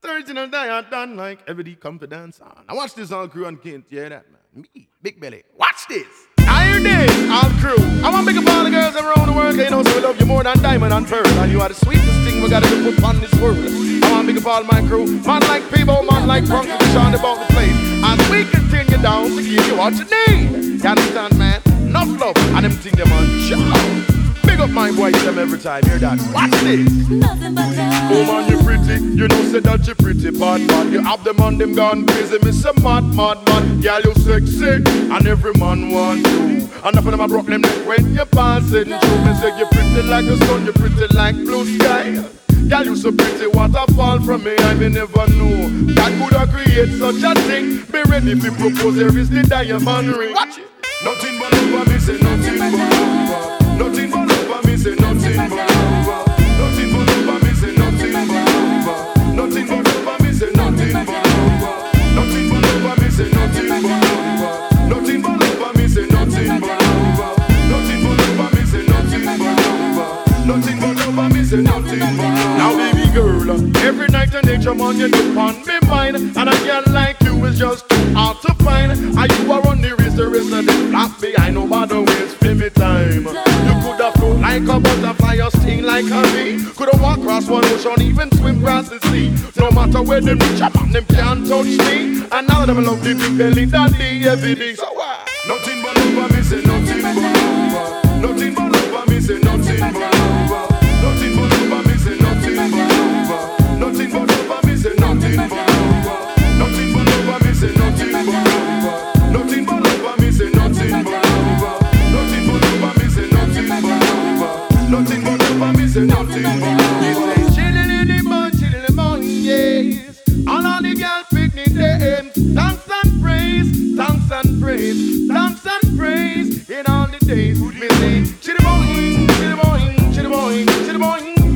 Original diet done like everybody come to dance on. Now watch this all crew and can't hear that, man. Me, Big Belly. Watch this. I hear this, all crew. I want to big up all the girls around the world. You know, so we love you more than diamond and pearl. And you are the sweetest thing we gotta do put on this world. I want to big up all my crew. Man like Peebo, man like Punk, and Sean about the place. And we continue down to give you what you need. You understand, man? Enough love and them thing them on show. Big up my boys them every time, hear that. Watch this. Nothing but love. Oh man, you pretty, you know say that you pretty bad. You have them on them gone crazy, me say mad. Girl, you sexy, and every man want you. And up in my broke them neck when you passing through. Me say you pretty like the sun, you pretty like blue sky. Girl, you so pretty, waterfall from me, I may never know that could have created such a thing. Be ready to propose, there is the diamond ring. Watch it. Nothing but love, me say nothing but love. Nothing but love, me say nothing but love. Nothing but love, me say nothing but love. Nothing but love, me say nothing but love. Nothing but love, me say nothing but love. Nothing but love, me say nothing but love. Nothing but love, me say nothing but love. Nothing but love, me say nothing but love. Now baby girl, every night and nature man you look on me mind. And a girl like you is just too hard to find. And you are on the race, the rest of the flap behind. No matter waste for me time. You could have flown like a butterfly or sting like a bee. Could have walked across one ocean, even swim across the sea. No matter where them reach, man, them can't touch me. And now them love the big belly daddy every day. So nothing but love, me say nothing but love. Nothing but love, me say nothing but love. Nothing but love, me say nothing but love. Nothing but love, me say nothing but love. Nothing but love, me say nothing but love. Nothing but love, me say nothing but love. Nothing but love, me say nothing but love. Nothing but love, me say nothing but love. Me say chillin' in the morning, yes. All of the girls picnic them. Thanks and praise, thanks and praise, thanks and praise. In all the days, me say chilly boing, chilly boing, chilly boing, chilly boing,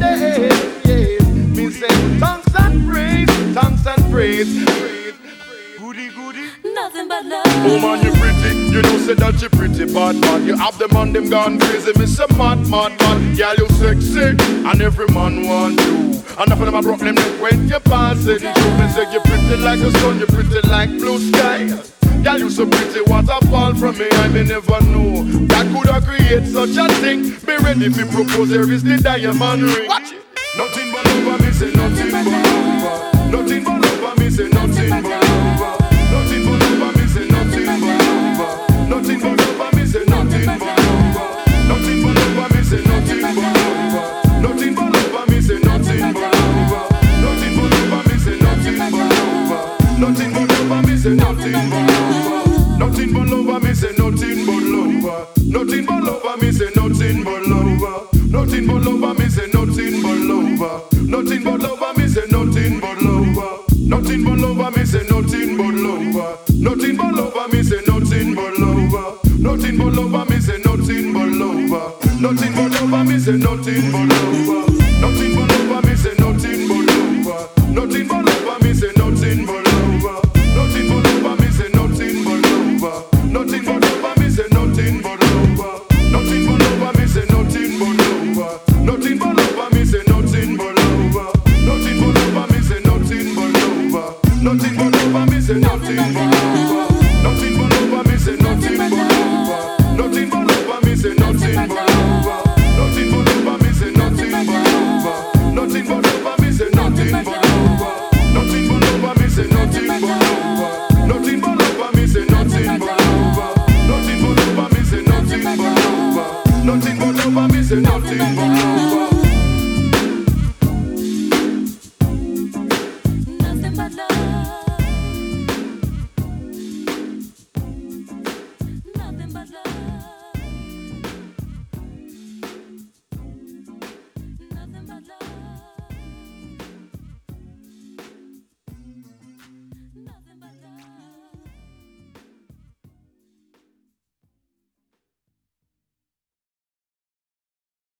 yes. Me say thanks and praise, goody goody. Nothing but love. Oh man, you pretty, you know say that you pretty bad. You have them on them gone crazy, me say mad. Girl, you sexy, and every man want you. And up in my broke them neck when you passing through. Me say you pretty like the sun, you pretty like blue sky. Girl, you so pretty, waterfall from me, I may never know that could have created such a thing. Be ready to propose, there is the diamond ring. Watch it. Nothing but love, me say nothing but love. Nothing but love, me say nothing but love. Nothing but love, me say nothing but love. Nothing but love, me say nothing but love. Nothing but love, me say nothing but love. Nothing but love, me say nothing but love. Nothing but love, me say nothing but love. Nothing but love, me say nothing but love. Nothing but love, me say nothing but love. Nothing but love, me say nothing but love. Nothing but love, me say nothing but love. Nothing but love, me say nothing but love. Nothing but love, me say nothing but love. Nothing but love, me say nothing but love. Nothing but love, me say nothing but love. Nothing but love, me say nothing but love. Nothing but love, me say nothing but love. Nothing but love, me say nothing but love. Nothing but love, me say nothing but love. Nothing but love, me say nothing but love. Nothing but love, me say nothing but love. Nothing but love, me say nothing but love. Nothing but love, me say nothing but love. Nothing but love, me say nothing but love. Nothing but love, me say nothing but love. Nothing but love, me say nothing but love. Nothing but love, me say nothing but love. Nothing but love, me say nothing but love. Nothing but love, me say nothing but love. Nothing but love, me say nothing but love. Nothing but love, me say nothing but love. Nothing but love, me say nothing but love.